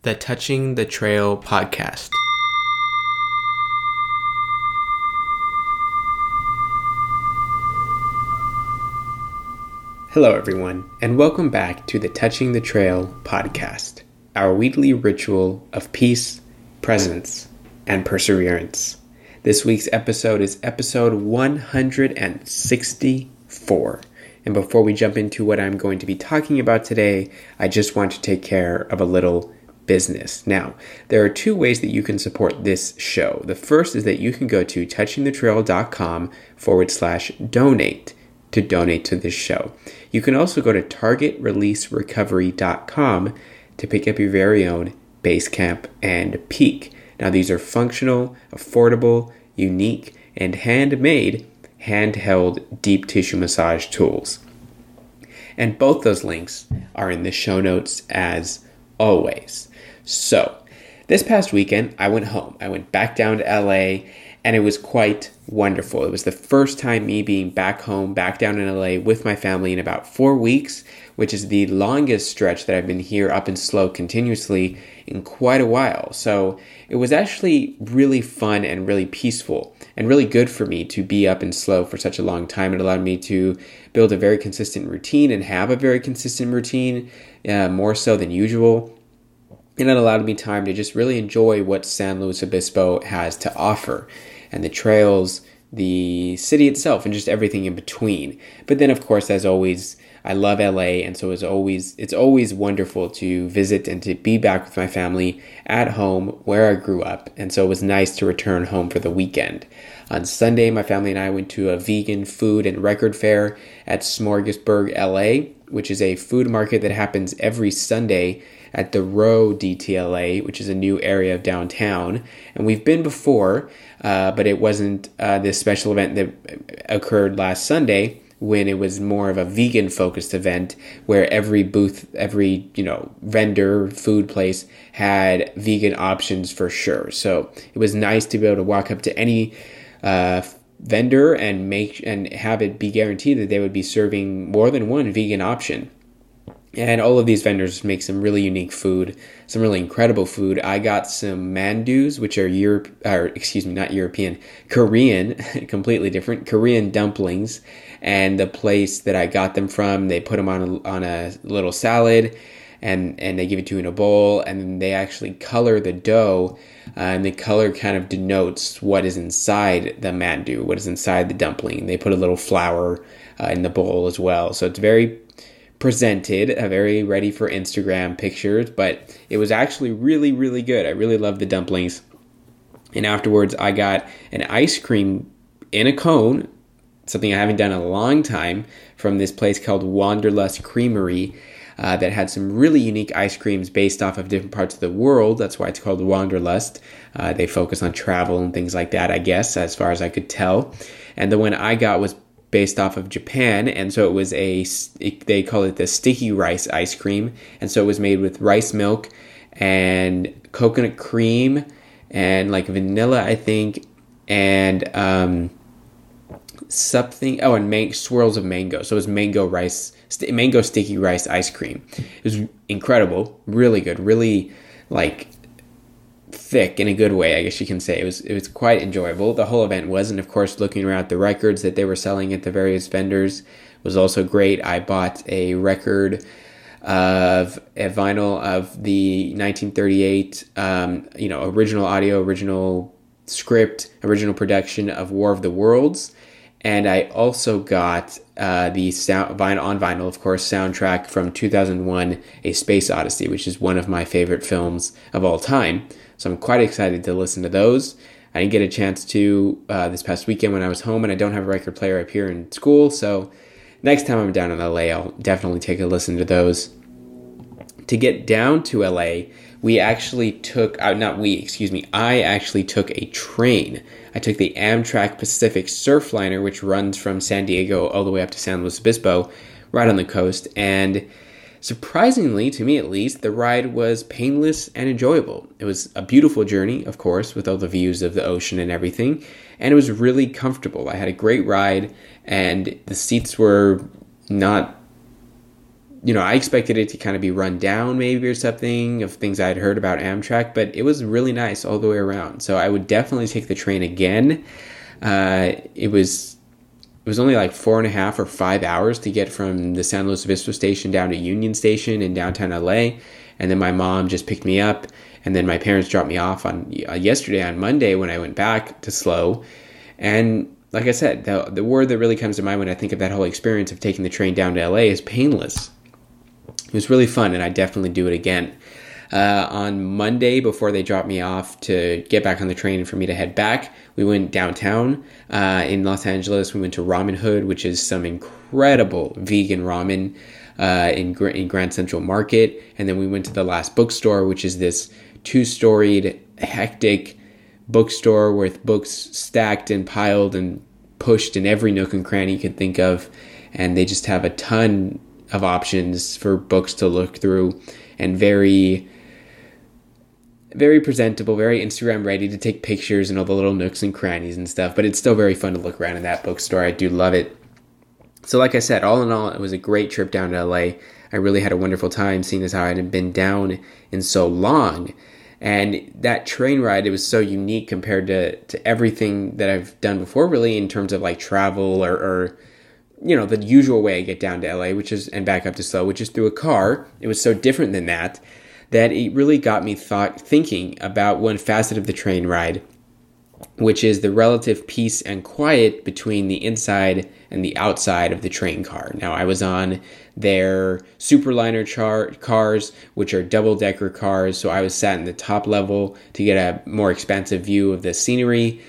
The Touching the Trail podcast. Hello, everyone, and welcome back to the Touching the Trail podcast, our weekly ritual of peace, presence, and perseverance. This week's episode is episode 164. And before we jump into what I'm going to be talking about today, I just want to take care of a little business. Now, there are two ways that you can support this show. The first is that you can go to touchingthetrail.com/donate to donate to this show. You can also go to targetreleaserecovery.com to pick up your very own Basecamp and Peak. Now, these are functional, affordable, unique, and handmade handheld deep tissue massage tools. And both those links are in the show notes as always. So, this past weekend, I went home. I went back down to LA, and it was quite wonderful. It was the first time me being back home, back down in LA with my family in about 4 weeks, which is the longest stretch that I've been here up and slow continuously in quite a while. So it was actually really fun and really peaceful and really good for me to be up and slow for such a long time. It allowed me to build a very consistent routine and have a very consistent routine, more so than usual. And it allowed me time to just really enjoy what San Luis Obispo has to offer, and the trails, the city itself, and just everything in between. But then, of course, as always, I love LA, and so it's always wonderful to visit and to be back with my family at home where I grew up. And so it was nice to return home for the weekend. On Sunday, my family and I went to a vegan food and record fair at Smorgasburg, LA, which is a food market that happens every Sunday at the Row DTLA, which is a new area of downtown. And we've been before, but it wasn't this special event that occurred last Sunday, when it was more of a vegan-focused event where every booth, every vendor, food place had vegan options for sure. So it was nice to be able to walk up to any vendor and have it be guaranteed that they would be serving more than one vegan option. And all of these vendors make some really unique food, some really incredible food. I got some mandus, which are Korean, completely different, Korean dumplings. And the place that I got them from, they put them on a little salad, and they give it to you in a bowl, and then they actually color the dough, and the color kind of denotes what is inside the mandu, what is inside the dumpling. They put a little flour in the bowl as well. So it's very presented, very ready for Instagram pictures, but it was actually really, really good. I really loved the dumplings. And afterwards, I got an ice cream in a cone, something I haven't done in a long time, from this place called Wanderlust Creamery that had some really unique ice creams based off of different parts of the world. That's why it's called Wanderlust. They focus on travel and things like that, I guess, as far as I could tell. And the one I got was based off of Japan, and so it was they call it the sticky rice ice cream, and so it was made with rice milk and coconut cream and like vanilla, I think, and swirls of mango. So it was mango sticky rice ice cream. It was incredible, really good, really like thick in a good way, I guess you can say. It was quite enjoyable. The whole event was, and of course, looking around at the records that they were selling at the various vendors was also great. I bought a record of a vinyl of the 1938, original audio, original script, original production of War of the Worlds. And I also got the vinyl, of course, soundtrack from 2001, A Space Odyssey, which is one of my favorite films of all time. So I'm quite excited to listen to those. I didn't get a chance to this past weekend when I was home, and I don't have a record player up here in school. So next time I'm down in LA, I'll definitely take a listen to those. To get down to LA, I actually took a train. I took the Amtrak Pacific Surfliner, which runs from San Diego all the way up to San Luis Obispo, right on the coast. And surprisingly, to me at least, the ride was painless and enjoyable. It was a beautiful journey, of course, with all the views of the ocean and everything. And it was really comfortable. I had a great ride, and the seats were not I expected it to kind of be run down maybe or something of things I'd heard about Amtrak, but it was really nice all the way around. So I would definitely take the train again. It was only like 4.5 or 5 hours to get from the San Luis Obispo station down to Union Station in downtown LA. And then my mom just picked me up. And then my parents dropped me off on yesterday on Monday when I went back to SLO. And like I said, the word that really comes to mind when I think of that whole experience of taking the train down to LA is painless. It was really fun, and I definitely do it again. On Monday, before they dropped me off to get back on the train and for me to head back, we went downtown in Los Angeles. We went to Ramen Hood, which is some incredible vegan ramen in Grand Central Market. And then we went to the Last Bookstore, which is this 2-storied, hectic bookstore with books stacked and piled and pushed in every nook and cranny you could think of. And they just have a ton of options for books to look through, and very presentable, very Instagram ready to take pictures and all the little nooks and crannies and stuff. But it's still very fun to look around in that bookstore. I do love it. So like I said, all in all, it was a great trip down to LA. I really had a wonderful time, seeing as how I hadn't been down in so long. And that train ride, it was so unique compared to everything that I've done before, really, in terms of like travel or the usual way I get down to LA, and back up to SLO, which is through a car. It was so different than that it really got me thinking about one facet of the train ride, which is the relative peace and quiet between the inside and the outside of the train car. Now, I was on their Superliner cars, which are double-decker cars, so I was sat in the top level to get a more expansive view of the scenery.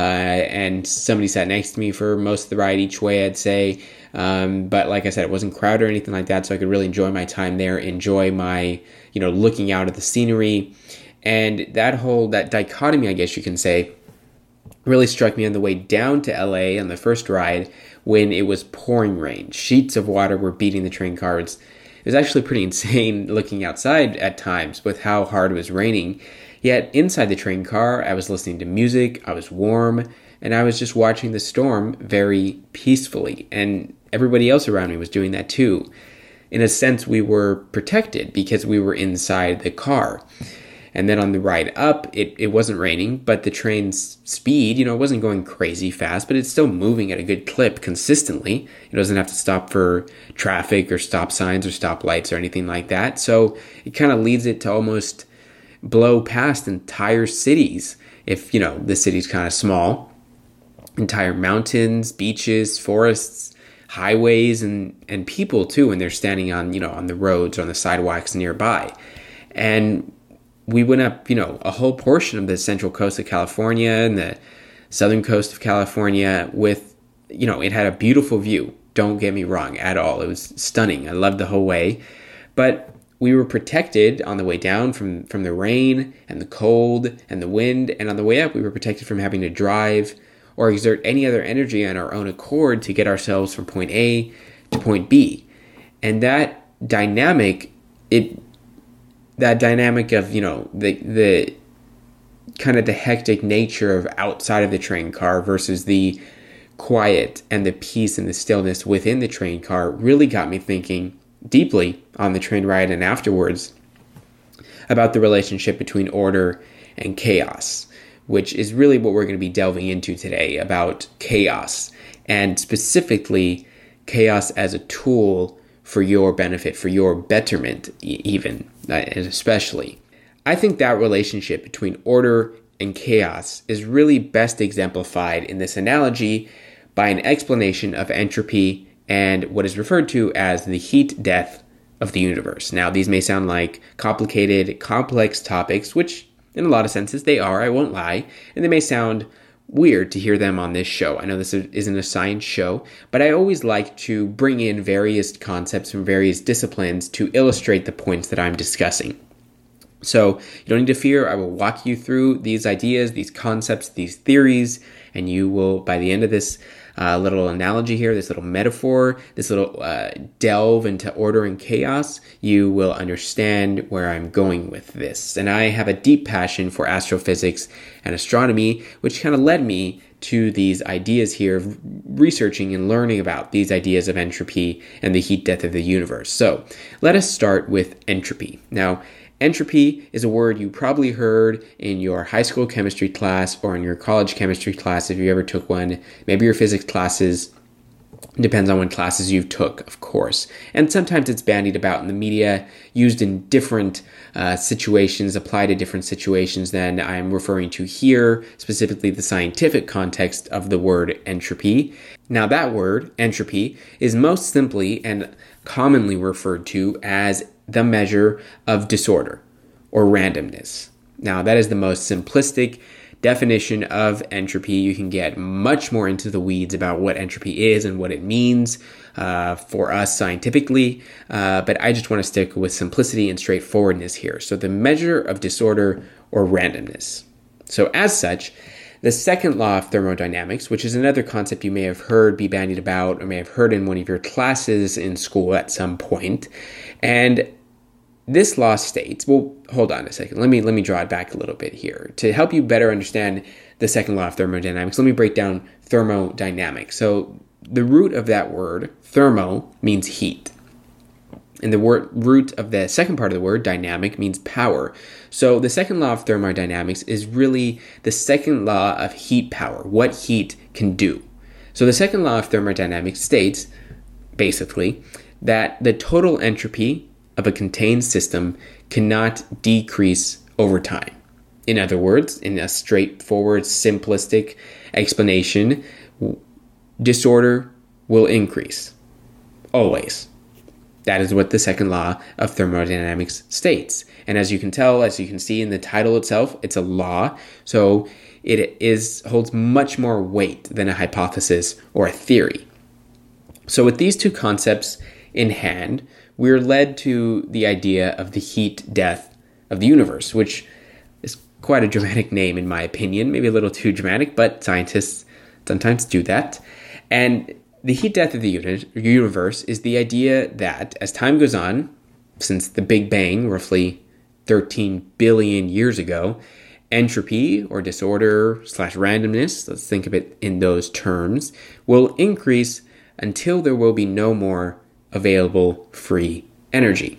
And somebody sat next to me for most of the ride each way, I'd say. But like I said, it wasn't crowded or anything like that, so I could really enjoy my time there, enjoy my, looking out at the scenery. And that dichotomy, I guess you can say, really struck me on the way down to LA on the first ride when it was pouring rain. Sheets of water were beating the train cars. It was actually pretty insane looking outside at times with how hard it was raining. Yet inside the train car, I was listening to music, I was warm, and I was just watching the storm very peacefully. And everybody else around me was doing that too. In a sense, we were protected because we were inside the car. And then on the ride up, it wasn't raining, but the train's speed, it wasn't going crazy fast, but it's still moving at a good clip consistently. It doesn't have to stop for traffic or stop signs or stop lights or anything like that. So it kind of leads it to almost blow past entire cities if, the city's kind of small. Entire mountains, beaches, forests, highways, and people too when they're standing on, on the roads or on the sidewalks nearby. And we went up, a whole portion of the central coast of California and the southern coast of California with, it had a beautiful view. Don't get me wrong at all. It was stunning. I loved the whole way. But we were protected on the way down from the rain and the cold and the wind. And on the way up, we were protected from having to drive or exert any other energy on our own accord to get ourselves from point A to point B. And that dynamic of, the kind of the hectic nature of outside of the train car versus the quiet and the peace and the stillness within the train car really got me thinking deeply on the train ride and afterwards about the relationship between order and chaos, which is really what we're going to be delving into today, about chaos, and specifically chaos as a tool for your benefit, for your betterment even, and especially. I think that relationship between order and chaos is really best exemplified in this analogy by an explanation of entropy and what is referred to as the heat death of the universe. Now, these may sound like complicated, complex topics, which in a lot of senses they are, I won't lie, and they may sound weird to hear them on this show. I know this isn't a science show, but I always like to bring in various concepts from various disciplines to illustrate the points that I'm discussing. So you don't need to fear. I will walk you through these ideas, these concepts, these theories, and you will, by the end of this little analogy here, this little metaphor, this little delve into order and chaos, you will understand where I'm going with this. And I have a deep passion for astrophysics and astronomy, which kind of led me to these ideas here of researching and learning about these ideas of entropy and the heat death of the universe. So let us start with entropy. Now, entropy is a word you probably heard in your high school chemistry class or in your college chemistry class if you ever took one, maybe your physics classes. Depends on what classes you took, of course. And sometimes it's bandied about in the media, used in different situations, applied to different situations than I'm referring to here, specifically the scientific context of the word entropy. Now that word, entropy, is most simply and commonly referred to as the measure of disorder or randomness. Now that is the most simplistic definition of entropy. You can get much more into the weeds about what entropy is and what it means for us scientifically, but I just want to stick with simplicity and straightforwardness here. So the measure of disorder or randomness. So as such, the second law of thermodynamics, which is another concept you may have heard be bandied about or may have heard in one of your classes in school at some point, and this law states, well, hold on a second. Let me draw it back a little bit here. To help you better understand the second law of thermodynamics, let me break down thermodynamics. So the root of that word, thermo, means heat. And the root of the second part of the word, dynamic, means power. So the second law of thermodynamics is really the second law of heat power, what heat can do. So the second law of thermodynamics states, basically, that the total entropy of a contained system cannot decrease over time. In other words, in a straightforward, simplistic explanation, disorder will increase. Always. That is what the second law of thermodynamics states. And as you can tell, as you can see in the title itself, it's a law. So it holds much more weight than a hypothesis or a theory. So with these two concepts in hand, we're led to the idea of the heat death of the universe, which is quite a dramatic name in my opinion, maybe a little too dramatic, but scientists sometimes do that. And the heat death of the universe is the idea that as time goes on, since the Big Bang, roughly 13 billion years ago, entropy or disorder / randomness, let's think of it in those terms, will increase until there will be no more available free energy.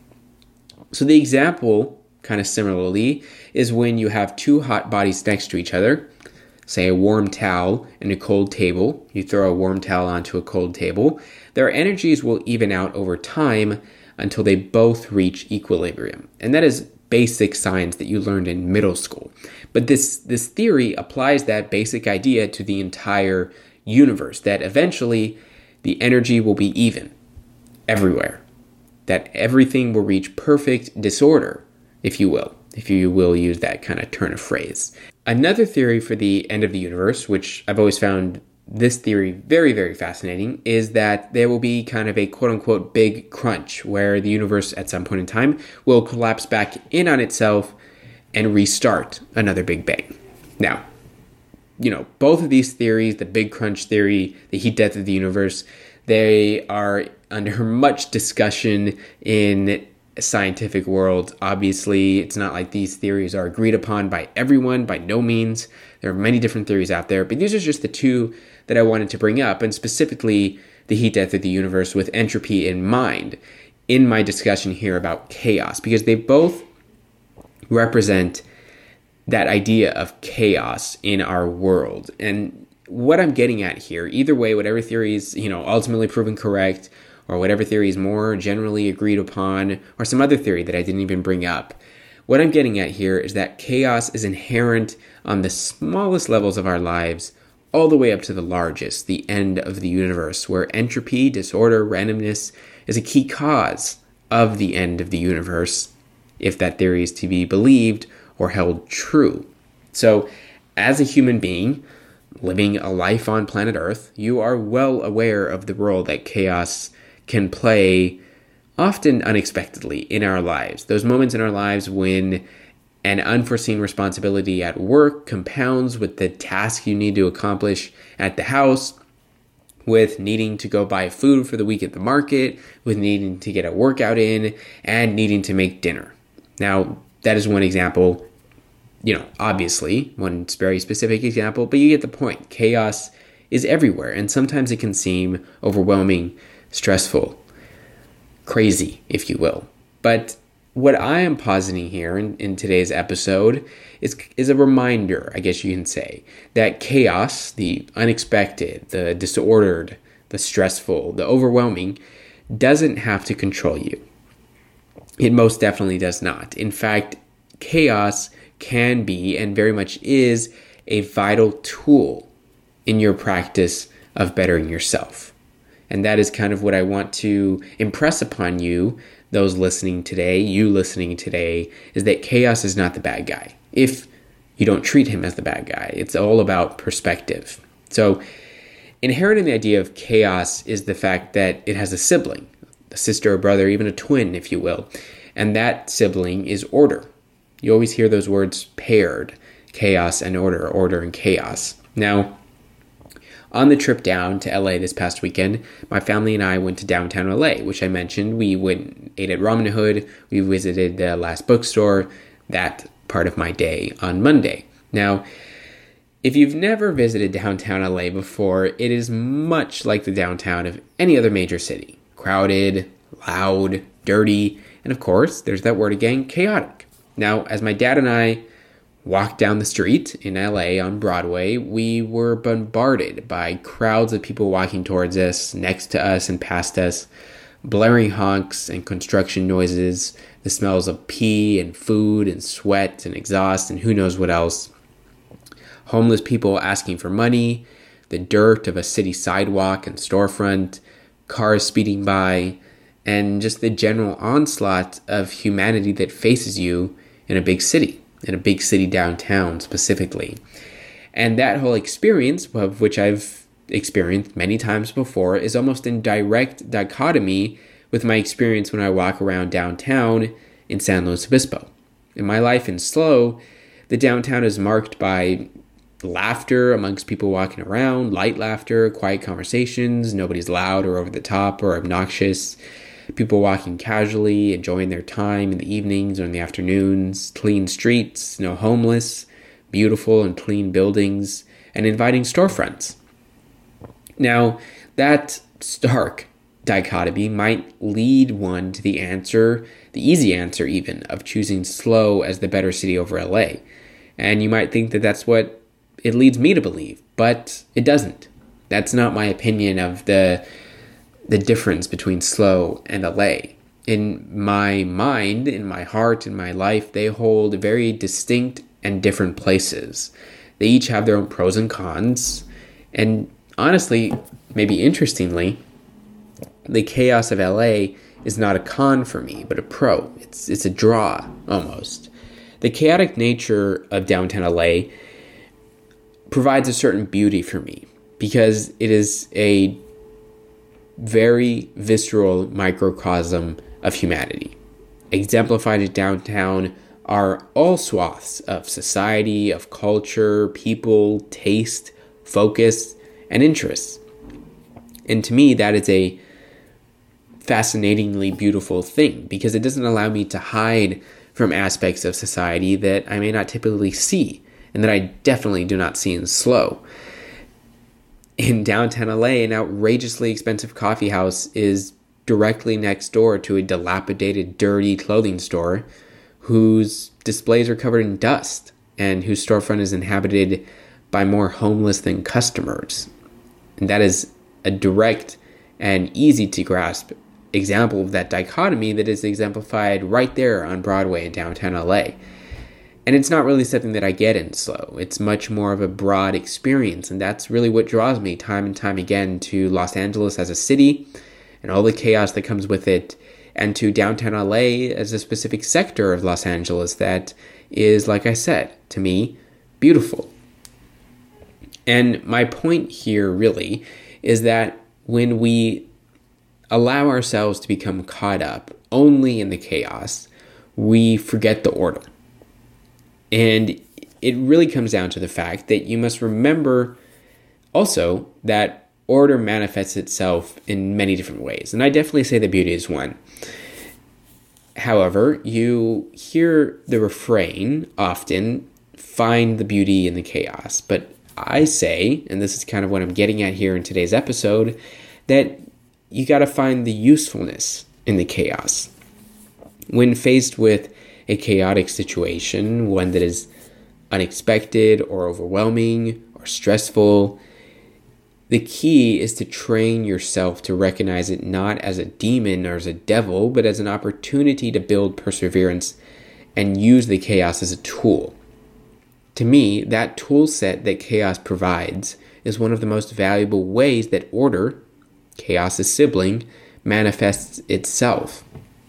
So the example, kind of similarly, is when you have two hot bodies next to each other, say a warm towel and a cold table. You throw a warm towel onto a cold table. Their energies will even out over time until they both reach equilibrium. And that is basic science that you learned in middle school. But this theory applies that basic idea to the entire universe, that eventually the energy will be even everywhere, that everything will reach perfect disorder, if you will use that kind of turn of phrase. Another theory for the end of the universe, which I've always found this theory very, very fascinating, is that there will be kind of a quote-unquote big crunch where the universe at some point in time will collapse back in on itself and restart another Big Bang. Now, both of these theories, the big crunch theory, the heat death of the universe, they are under much discussion in scientific world. Obviously, it's not like these theories are agreed upon by everyone, by no means. There are many different theories out there, but these are just the two that I wanted to bring up, and specifically the heat death of the universe with entropy in mind in my discussion here about chaos, because they both represent that idea of chaos in our world. And what I'm getting at here, either way, whatever theory is, ultimately proven correct, or whatever theory is more generally agreed upon, or some other theory that I didn't even bring up, what I'm getting at here is that chaos is inherent on the smallest levels of our lives, all the way up to the largest, the end of the universe, where entropy, disorder, randomness is a key cause of the end of the universe, if that theory is to be believed or held true. So, as a human being, living a life on planet Earth, you are well aware of the role that chaos can play, often unexpectedly, in our lives. Those moments in our lives when an unforeseen responsibility at work compounds with the task you need to accomplish at the house, with needing to go buy food for the week at the market, with needing to get a workout in, and needing to make dinner. Now, that is one example, obviously, one very specific example, but you get the point. Chaos is everywhere, and sometimes it can seem overwhelming, stressful, crazy, if you will. But what I am positing here in today's episode is a reminder, I guess you can say, that chaos, the unexpected, the disordered, the stressful, the overwhelming, doesn't have to control you. It most definitely does not. In fact, chaos can be and very much is a vital tool in your practice of bettering yourself. And that is kind of what I want to impress upon you, those listening today, you listening today, is that chaos is not the bad guy. If you don't treat him as the bad guy, it's all about perspective. So inherent in the idea of chaos is the fact that it has a sibling, a sister, a brother, even a twin, if you will. And that sibling is order. You always hear those words paired, chaos and order and chaos. Now, on the trip down to LA this past weekend, my family and I went to downtown LA, which I mentioned. We ate at Ramen Hood. We visited the last bookstore, that part of my day on Monday. Now, if you've never visited downtown LA before, it is much like the downtown of any other major city. Crowded, loud, dirty, and of course, there's that word again, chaotic. Now, as my dad and I walked down the street in LA on Broadway, we were bombarded by crowds of people walking towards us, next to us, and past us, blaring honks and construction noises, the smells of pee and food and sweat and exhaust and who knows what else, homeless people asking for money, the dirt of a city sidewalk and storefront, cars speeding by, and just the general onslaught of humanity that faces you in a big city downtown specifically. And that whole experience, of which I've experienced many times before, is almost in direct dichotomy with my experience when I walk around downtown in San Luis Obispo. In my life in SLO, the downtown is marked by laughter amongst people walking around, light laughter, quiet conversations, nobody's loud or over the top or obnoxious, people walking casually, enjoying their time in the evenings or in the afternoons, clean streets, no homeless, beautiful and clean buildings, and inviting storefronts. Now, that stark dichotomy might lead one to the answer, the easy answer even, of choosing SLO as the better city over LA. And you might think that that's what it leads me to believe, but it doesn't. That's not my opinion of the difference between SLO and LA. In my mind, in my heart, in my life, they hold very distinct and different places. They each have their own pros and cons. And honestly, maybe interestingly, the chaos of LA is not a con for me, but a pro. It's a draw, almost. The chaotic nature of downtown LA provides a certain beauty for me because it is a very visceral microcosm of humanity. Exemplified at downtown are all swaths of society, of culture, people, taste, focus, and interests. And to me, that is a fascinatingly beautiful thing because it doesn't allow me to hide from aspects of society that I may not typically see and that I definitely do not see in SLO. In downtown LA, an outrageously expensive coffee house is directly next door to a dilapidated, dirty clothing store whose displays are covered in dust and whose storefront is inhabited by more homeless than customers. And that is a direct and easy to grasp example of that dichotomy that is exemplified right there on Broadway in downtown LA. And it's not really something that I get in SLO. It's much more of a broad experience, and that's really what draws me time and time again to Los Angeles as a city and all the chaos that comes with it, and to downtown LA as a specific sector of Los Angeles that is, like I said, to me, beautiful. And my point here really is that when we allow ourselves to become caught up only in the chaos, we forget the order. And it really comes down to the fact that you must remember also that order manifests itself in many different ways, and I definitely say that beauty is one. However, you hear the refrain often, find the beauty in the chaos. But I say, and this is kind of what I'm getting at here in today's episode, that you got to find the usefulness in the chaos. When faced with a chaotic situation, one that is unexpected or overwhelming or stressful, the key is to train yourself to recognize it not as a demon or as a devil, but as an opportunity to build perseverance and use the chaos as a tool. To me, that tool set that chaos provides is one of the most valuable ways that order, chaos's sibling, manifests itself.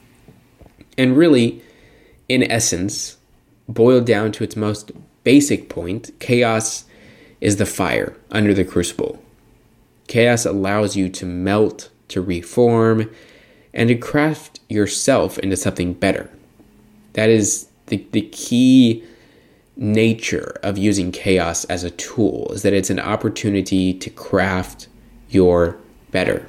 And really, in essence, boiled down to its most basic point, chaos is the fire under the crucible. Chaos allows you to melt, to reform, and to craft yourself into something better. That is the key nature of using chaos as a tool, is that it's an opportunity to craft your better.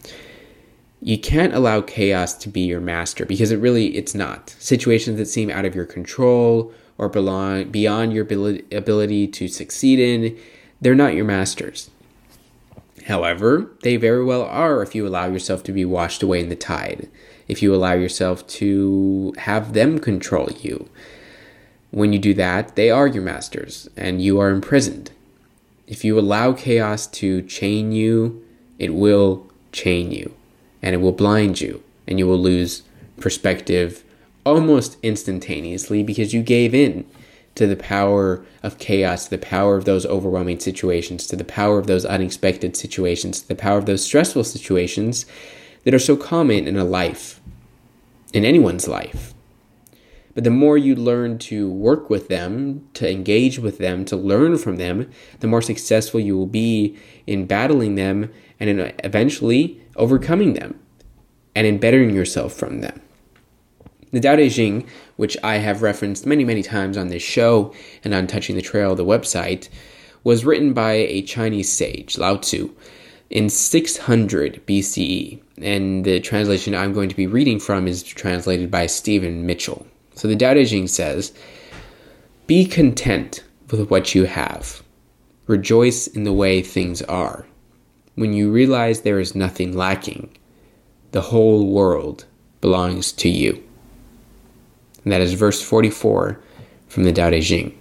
You can't allow chaos to be your master because it's not. Situations that seem out of your control or beyond your ability to succeed in, they're not your masters. However, they very well are if you allow yourself to be washed away in the tide, if you allow yourself to have them control you. When you do that, they are your masters, and you are imprisoned. If you allow chaos to chain you, it will chain you, and it will blind you, and you will lose perspective almost instantaneously because you gave in to the power of chaos, to the power of those overwhelming situations, to the power of those unexpected situations, to the power of those stressful situations that are so common in a life, in anyone's life. But the more you learn to work with them, to engage with them, to learn from them, the more successful you will be in battling them and in eventually overcoming them and in bettering yourself from them. The Tao Te Ching, which I have referenced many, many times on this show and on Touching the Trail, the website, was written by a Chinese sage, Lao Tzu, in 600 BCE. And the translation I'm going to be reading from is translated by Stephen Mitchell. So the Tao Te Ching says, "Be content with what you have. Rejoice in the way things are. When you realize there is nothing lacking, the whole world belongs to you." And that is verse 44 from the Tao Te Ching.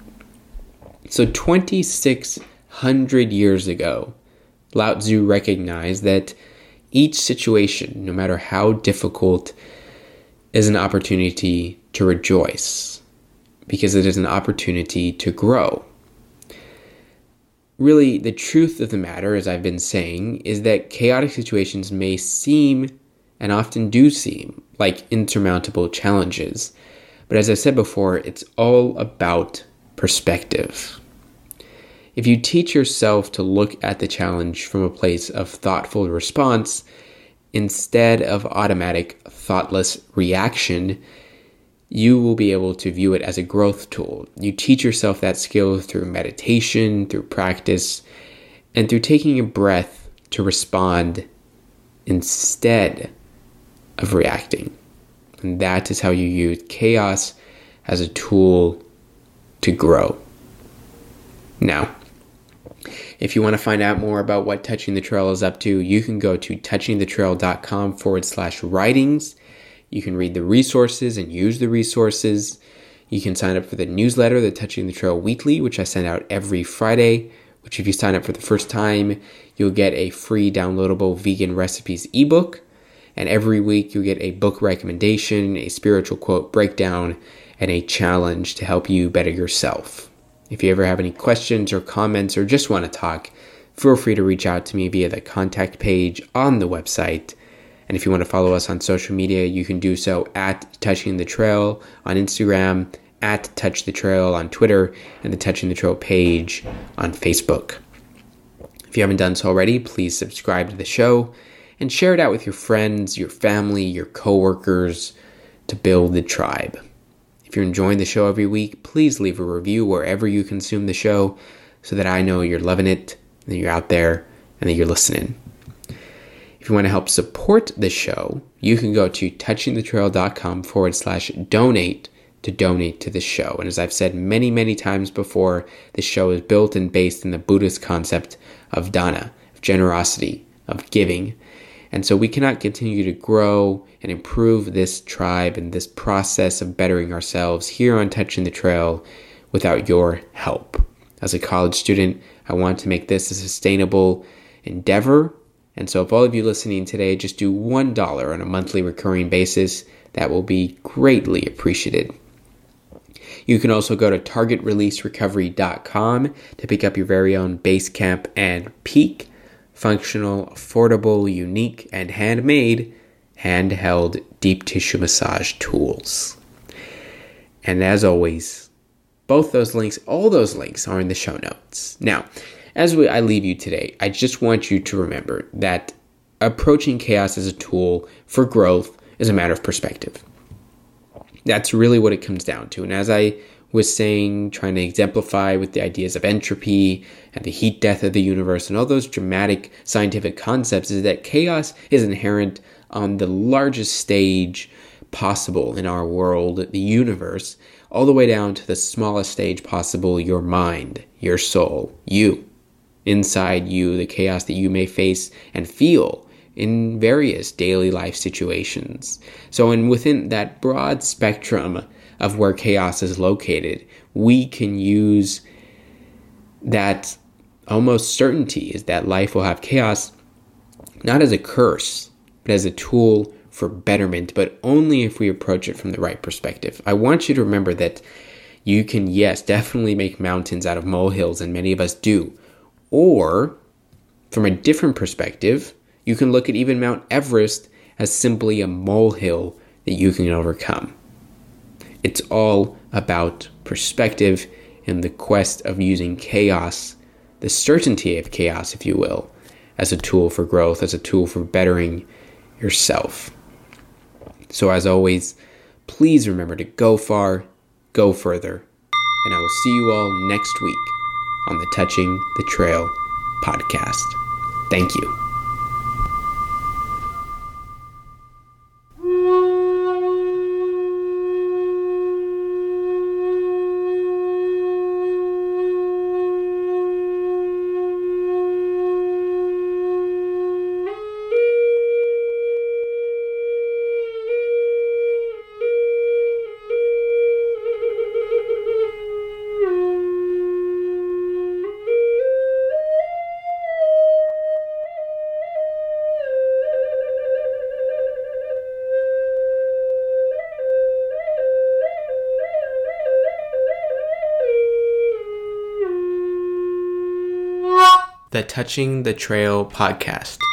So 2,600 years ago, Lao Tzu recognized that each situation, no matter how difficult, is an opportunity to rejoice because it is an opportunity to grow. Really, the truth of the matter, as I've been saying, is that chaotic situations may seem, and often do seem, like insurmountable challenges. But as I said before, it's all about perspective. If you teach yourself to look at the challenge from a place of thoughtful response instead of automatic, thoughtless reaction, you will be able to view it as a growth tool. You teach yourself that skill through meditation, through practice, and through taking a breath to respond instead of reacting. And that is how you use chaos as a tool to grow. Now, if you want to find out more about what Touching the Trail is up to, you can go to touchingthetrail.com/writings. You can read the resources and use the resources. You can sign up for the newsletter, the Touching the Trail Weekly, which I send out every Friday, which if you sign up for the first time, you'll get a free downloadable vegan recipes ebook. And every week you'll get a book recommendation, a spiritual quote breakdown, and a challenge to help you better yourself. If you ever have any questions or comments or just want to talk, feel free to reach out to me via the contact page on the website. And if you want to follow us on social media, you can do so at Touching the Trail on Instagram, at Touch the Trail on Twitter, and the Touching the Trail page on Facebook. If you haven't done so already, please subscribe to the show and share it out with your friends, your family, your coworkers to build the tribe. If you're enjoying the show every week, please leave a review wherever you consume the show so that I know you're loving it and you're out there and that you're listening. If you want to help support the show, you can go to touchingthetrail.com/donate to donate to the show. And as I've said many, many times before, the show is built and based in the Buddhist concept of dana, of generosity, of giving. And so we cannot continue to grow and improve this tribe and this process of bettering ourselves here on Touching the Trail without your help. As a college student, I want to make this a sustainable endeavor. And so if all of you listening today just do $1 on a monthly recurring basis, that will be greatly appreciated. You can also go to targetreleaserecovery.com to pick up your very own Basecamp and Peak, functional, affordable, unique, and handmade, handheld deep tissue massage tools. And as always, all those links are in the show notes. Now, as I leave you today, I just want you to remember that approaching chaos as a tool for growth is a matter of perspective. That's really what it comes down to. And as I was saying, trying to exemplify with the ideas of entropy and the heat death of the universe and all those dramatic scientific concepts, is that chaos is inherent on the largest stage possible in our world, the universe, all the way down to the smallest stage possible, your mind, your soul, you. Inside you, the chaos that you may face and feel in various daily life situations. So, and within that broad spectrum of where chaos is located, we can use that almost certainty is that life will have chaos, not as a curse, but as a tool for betterment, but only if we approach it from the right perspective. I want you to remember that you can, yes, definitely make mountains out of molehills, and many of us do. Or, from a different perspective, you can look at even Mount Everest as simply a molehill that you can overcome. It's all about perspective and the quest of using chaos, the certainty of chaos, if you will, as a tool for growth, as a tool for bettering yourself. So as always, please remember to go far, go further, and I will see you all next week on the Touching the Trail podcast. Thank you. The Touching the Trail podcast.